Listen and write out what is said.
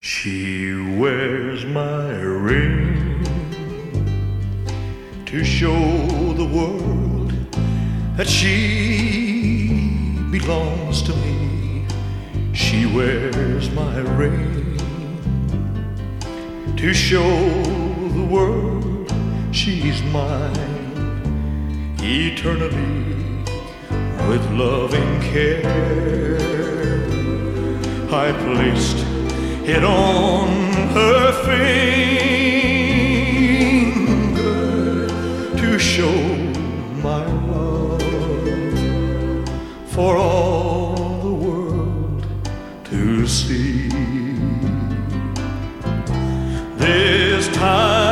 She wears my ring to show the world that she belongs to me. She wears my ring to show the world she's mine eternally with loving care. I placed it on her finger to show my love for all the world to see. This time